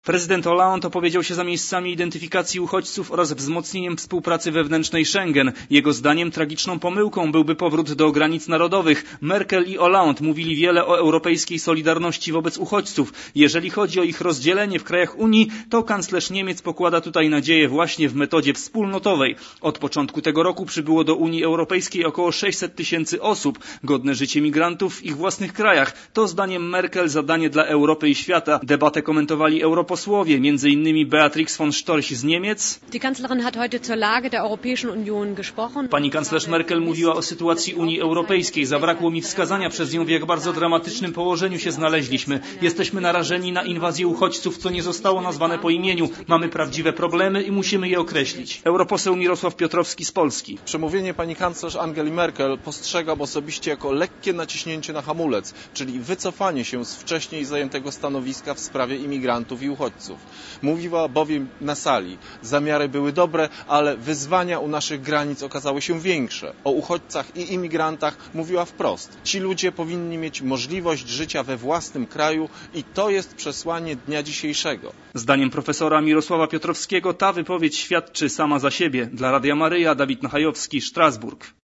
Prezydent Hollande opowiedział się za miejscami identyfikacji uchodźców oraz wzmocnieniem współpracy wewnętrznej Schengen. Jego zdaniem tragiczną pomyłką byłby powrót do granic narodowych. Merkel i Hollande mówili wiele o europejskiej solidarności wobec uchodźców. Jeżeli chodzi o ich rozdzielenie w krajach Unii, to kanclerz Niemiec pokłada tutaj nadzieję właśnie w metodzie wspólnotowej. Od początku tego roku przybyło do Unii Europejskiej około 600 tysięcy osób. Godne życie migrantów w ich własnych krajach. To zdaniem Merkel zadanie dla Europy i świata. Debatę komentowali europosłowie, między innymi Beatrix von Storch z Niemiec. Pani kanclerz Merkel mówiła o sytuacji Unii Europejskiej. Zabrakło mi wskazania przez nią, w jak bardzo dramatycznym położeniu się znaleźliśmy. Jesteśmy narażeni na inwazję uchodźców, co nie zostało nazwane po imieniu. Mamy prawdziwe problemy i musimy je określić. Europoseł Mirosław Piotrowski z Polski. Przemówienie pani kanclerz Angeli Merkel postrzegam osobiście jako lekkie naciśnięcie na hamulec, czyli wycofanie się z wcześniej zajętego stanowiska w sprawie imigrantów i uchodźców. Mówiła bowiem na sali, zamiary były dobre, ale wyzwania u naszych granic okazały się większe. O uchodźcach i imigrantach mówiła wprost. Ci ludzie powinni mieć możliwość życia we własnym kraju i to jest przesłanie dnia dzisiejszego. Zdaniem profesora Mirosława Piotrowskiego ta wypowiedź świadczy sama za siebie. Dla Radia Maryja Dawid Nachajowski, Strasburg.